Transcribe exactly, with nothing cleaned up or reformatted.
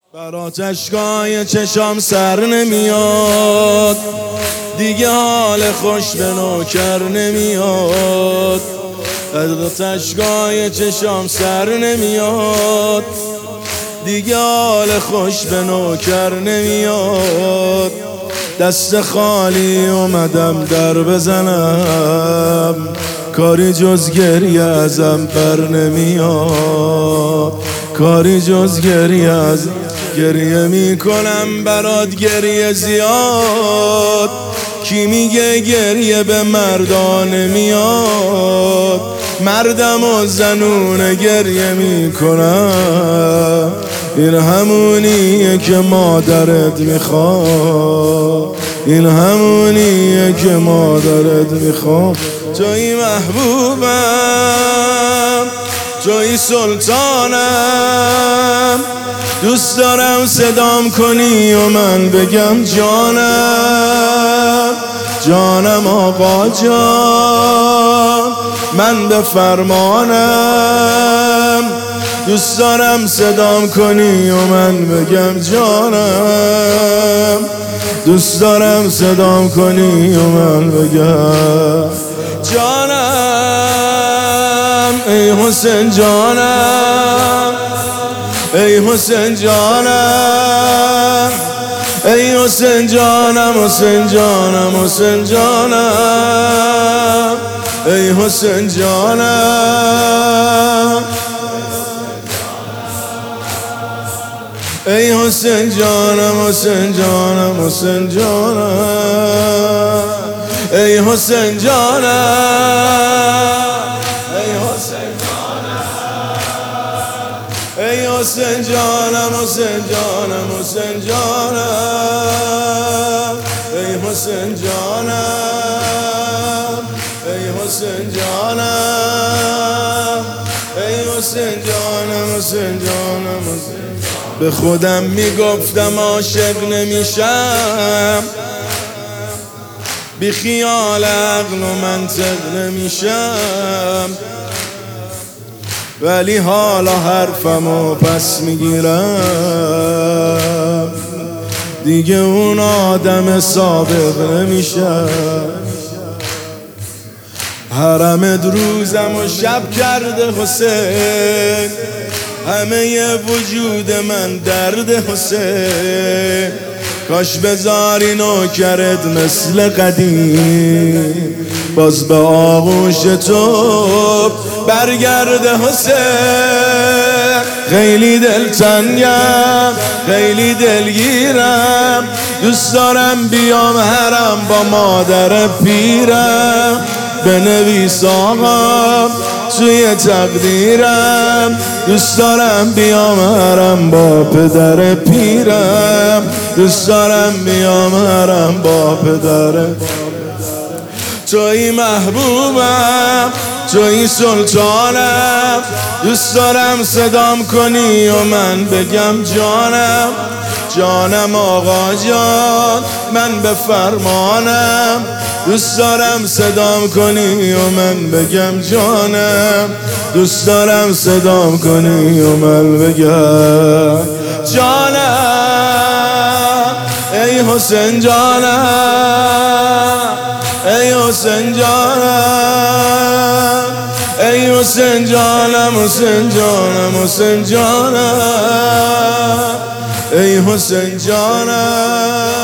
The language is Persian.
برات اشکای چشام سر نمیاد، دیگه حال خوش به نوکر نمیاد. برات اشکای چشام سر نمیاد، دیگه حال خوش به نوکر نمیاد. دست خالی اومدم در بزنم، کاری جز گریه ازم بر نمیاد. کاری جز گریه از گریه میکنم برات گریه زیاد. کی میگه گریه به مردان نمیاد؟ مردم و زنون گریه میکنم، این همونیه که مادرت میخواد. این همونیه که مادرت میخواد. توی محبوبم، توی سلطانم، دوست دارم صدام کنی و من بگم جانم. جانم آقا جان، من به فرمانم. دوست دارم صدام کنی و من بگم جانم. دوست دارم صدام کنی و من بگم جانم. ای حسین جانم، ای حسین جانم، ای حسین جانم، حسین جانم، حسین جانم، ای حسین جانم، ای حسین جانم، حسین جانم، حسین جانم، ای حسین جانم، ای حسین ای حسین جانم، حسین جانم، حسین جانم، ای حسین جانم، ای حسین جانم، ای حسین جانم، حسین جانم. به خودم میگفتم عاشق نمیشم، بی خیال عقل و منطق نمیشم، ولی حالا حرفمو پس میگیرم، دیگه اون آدم سابق نمیشم. حرمت روزم و شب کرده حسین، همه وجود من درد حسین. کاش بذاری نوکرت مثل قدیم، باز به آغوش تو برگرده حسین. خیلی دلتنگم، خیلی دلگیرم، دوست دارم بیام حرم با مادر پیرم. بنویس آقا توی تقدیرم، دوست دارم بیام حرم با پدر پیرم. دوست دارم بیام حرم با پدر. توی محبوبم، توی سلطانم، دوست دارم صدام کنی و من بگم جانم. جانم آقا جان، من به فرمانم. دوست دارم صدام کنی و من بگم جانم. دوست دارم صدام کنی و من بگم جانم. ای حسین جانم، ای حسین جانم، ای حسین جانم، حسین جانم، حسین جانم، ای حسین جانم.